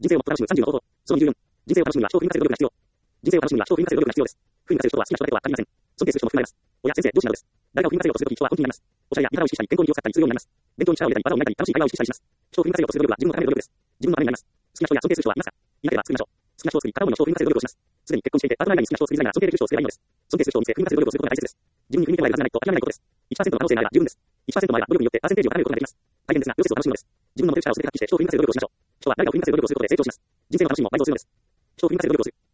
人生をもっと楽しむ30の方法。その24。人生を楽しむには超不意に活用努力が必要。人生を楽しむには超不意に活用努力が必要です。不意に活用とは好きな人だけは限りません。尊敬する人も含まれます。親、先生、上司などです。誰かを不意に活用とするとき人は本気になります。おしゃれや見方を意識したり、健康に気を使ったりするようになります。勉強に力を入れたり、技を磨いたり、楽しい会話を意識したりします。超不意に活用とする努力は自分を高める努力です。自分のためになります。好きな人や尊敬する人はいますか？いなければ作りましょう。好きな人を作り、片思いの超不意に活用努力をします。すでに結婚していて、パートナー以外に好きな人を作りたいなら尊敬できる人を作ればいいのです。尊敬する人を見つけ、不意に活用努力をすることが大切です。自分に振り向いてもらえるはずがないと諦めないことです。1% の可能性があれば十分です。1% の場合は努力によってパーセンテージを高めることができます。大変ですが、両節を楽しむのです。自分の持てる力をすべて発揮して超不意に活用努力をしましょう。人は誰かを不意に活用努力をすることで成長します。人生の楽しみも倍増するのです。超不意に活用努力をする。